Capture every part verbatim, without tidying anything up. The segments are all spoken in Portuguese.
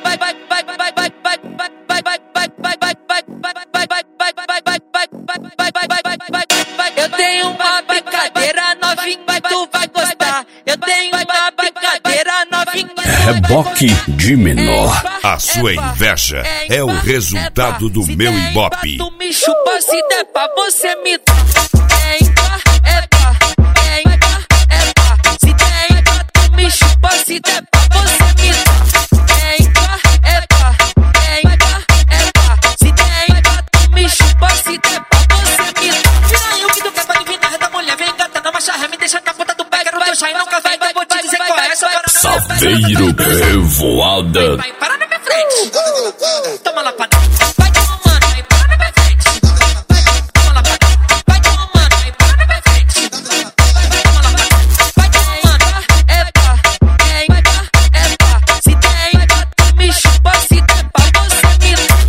Eu tenho uma brincadeira novinha, tu vai gostar. Eu tenho uma brincadeira novinha. Reboque de menor. A sua inveja é o resultado do meu ibope. Tu me chupa, se der pra você me dar. É pá, é pá, é pá, é pá. Se der pá, tu me chupa, se der pra você me dar. É pá, é pá, é pá, é pá. Se der pá, tu me chupa, se der pra você me dar. Vira aí o que tu quer pra adivinhar reta mulher. Vem gata na marcha ré, me deixa na ponta do pé. Quero teu chá e nunca vai, vai, vou te dizer qual é essa. Saveiro Revoada. Vai, para na minha frente. Toma lá pra dentro. Vai tomando, vai, para na minha frente. Toma lá pra dentro. Vai tomando, vai, para na minha frente. Toma lá pra dentro. Vai tomando, é pá, é pá, é pá. Se der pá, tu me chupa, se der pra você me dar.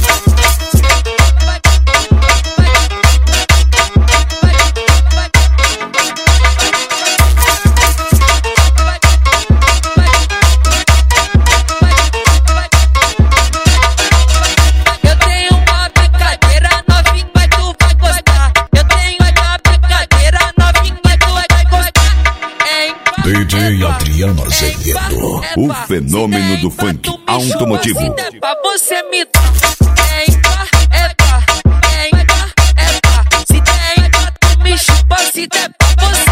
Eu tenho uma brincadeira novinha, tu vai gostar. Eu tenho uma brincadeira novinha, tu vai gostar. É pá, D J Adriano é Azevedo. pá, O é pá. fenômeno Se do der pá, funk tu me automotivo. chupa, se der pra você me dar. É pá, é pá, é pá, é pá. Se der pá, tu me chupa, se der pra você